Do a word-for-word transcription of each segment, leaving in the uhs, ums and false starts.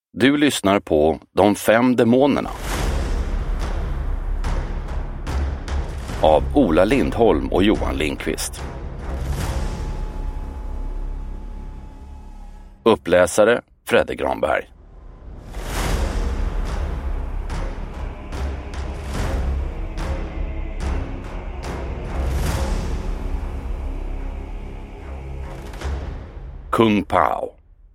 Du lyssnar på De fem demonerna av Ola Lindholm och Johan Lindqvist. Uppläsare Fredde Granberg. Kung Pao.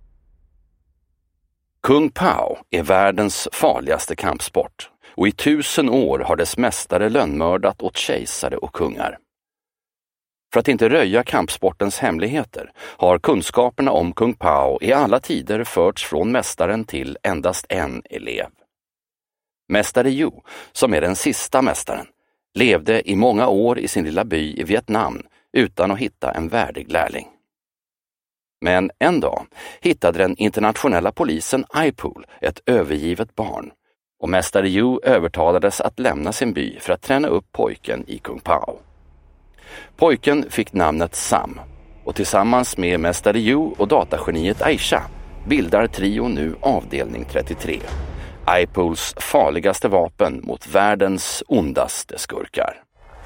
Kung Pao är världens farligaste kampsport och i tusen år har dess mästare lönnmördat åt kejsare och kungar. För att inte röja kampsportens hemligheter har kunskaperna om Kung Pao i alla tider förts från mästaren till endast en elev. Mästare Yu, som är den sista mästaren, levde i många år i sin lilla by i Vietnam utan att hitta en värdig lärling. Men en dag hittade den internationella polisen I P O L ett övergivet barn och mästare Yu övertalades att lämna sin by för att träna upp pojken i Kung Pao. Pojken fick namnet Sam och tillsammans med mästare Yu och datageniet Aisha bildar trio nu avdelning trettiotre, I P O Ls farligaste vapen mot världens ondaste skurkar.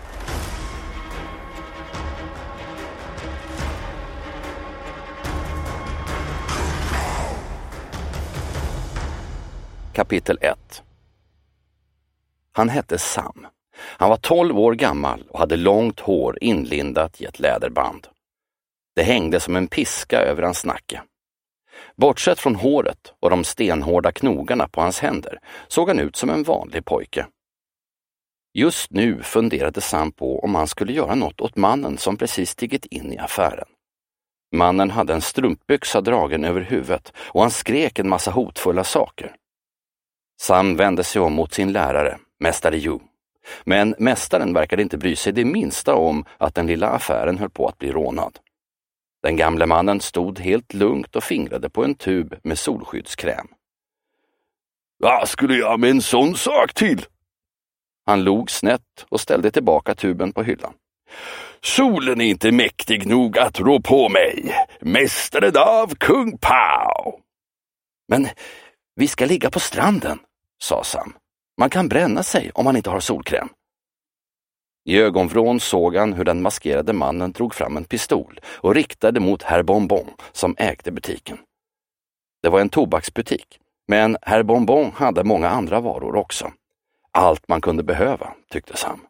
Kapitel ett. Han hette Sam. Han var tolv år gammal och hade långt hår inlindat i ett läderband. Det hängde som en piska över hans nacke. Bortsett från håret och de stenhårda knogarna på hans händer såg han ut som en vanlig pojke. Just nu funderade Sam på om han skulle göra något åt mannen som precis stigit in i affären. Mannen hade en strumpbyxa dragen över huvudet och han skrek en massa hotfulla saker. Sam vände sig om mot sin lärare, mästare Yu. Men mästaren verkade inte bry sig det minsta om att den lilla affären höll på att bli rånad. Den gamle mannen stod helt lugnt och fingrade på en tub med solskyddskräm. Vad skulle jag med en sån sak till? Han log snett och ställde tillbaka tuben på hyllan. Solen är inte mäktig nog att rå på mig, mästaren av Kung Pao. Men vi ska ligga på stranden, sa Sam. Man kan bränna sig om man inte har solkräm. I ögonvrån såg han hur den maskerade mannen drog fram en pistol och riktade mot Herr Bonbon som ägde butiken. Det var en tobaksbutik, men Herr Bonbon hade många andra varor också. Allt man kunde behöva, tyckte Sam.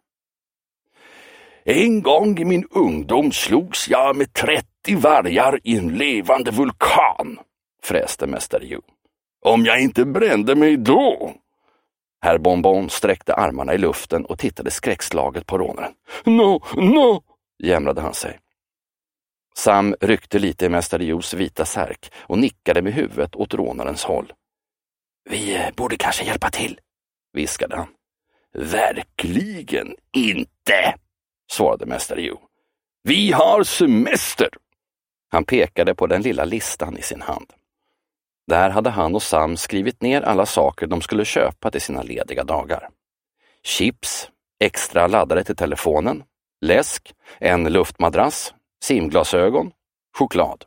En gång i min ungdom slogs jag med trettio vargar i en levande vulkan, fräste mästare Yu. Om jag inte brände mig då... Herr Bonbon sträckte armarna i luften och tittade skräckslaget på rånaren. No, no, jämrade han sig. Sam ryckte lite i mästare Yus vita särk och nickade med huvudet åt rånarens håll. Vi borde kanske hjälpa till, viskade han. Verkligen inte, svarade mästare Yu. Vi har semester. Han pekade på den lilla listan i sin hand. Där hade han och Sam skrivit ner alla saker de skulle köpa till sina lediga dagar. Chips, extra laddare till telefonen, läsk, en luftmadrass, simglasögon, choklad.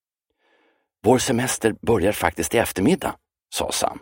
Vår semester börjar faktiskt i eftermiddag, sa Sam.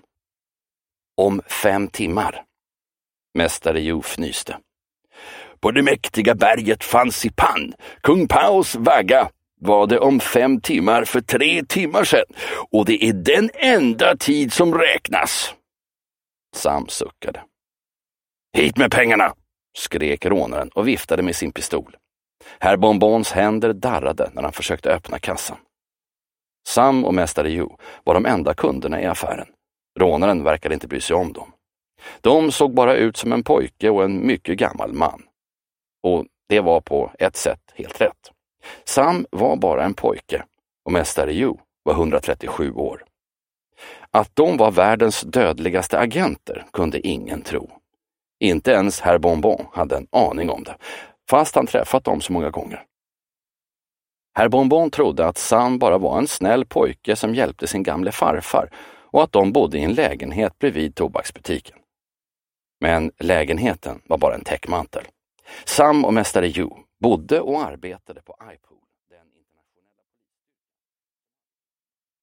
Om fem timmar. Mästare Yu fnyste. På det mäktiga berget fanns i Pan, Kung Paos vagga. Var det om fem timmar för tre timmar sedan och det är den enda tid som räknas. Sam suckade. Hit med pengarna, skrek rånaren och viftade med sin pistol. Herr Bonbons händer darrade när han försökte öppna kassan. Sam och mästare Yu var de enda kunderna i affären. Rånaren verkade inte bry sig om dem. De såg bara ut som en pojke och en mycket gammal man. Och det var på ett sätt helt rätt. Sam var bara en pojke och mästare Yu var hundratrettiosju år. Att de var världens dödligaste agenter kunde ingen tro. Inte ens Herr Bonbon hade en aning om det, fast han träffat dem så många gånger. Herr Bonbon trodde att Sam bara var en snäll pojke som hjälpte sin gamle farfar och att de bodde i en lägenhet bredvid tobaksbutiken. Men lägenheten var bara en täckmantel. Sam och mästare Yu bodde och arbetade på I P O L.